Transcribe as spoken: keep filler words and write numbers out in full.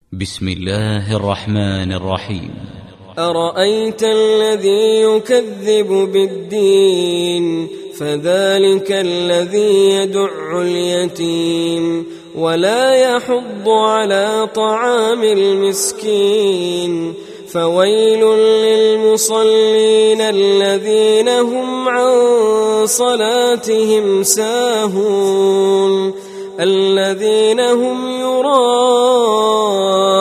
بسم الله الرحمن الرحيم. أرأيت الذي يكذب بالدين فذلك الذي يدع اليتيم ولا يحض على طعام المسكين فويل للمصلين الذين هم عن صلاتهم ساهون الذين هم يراءون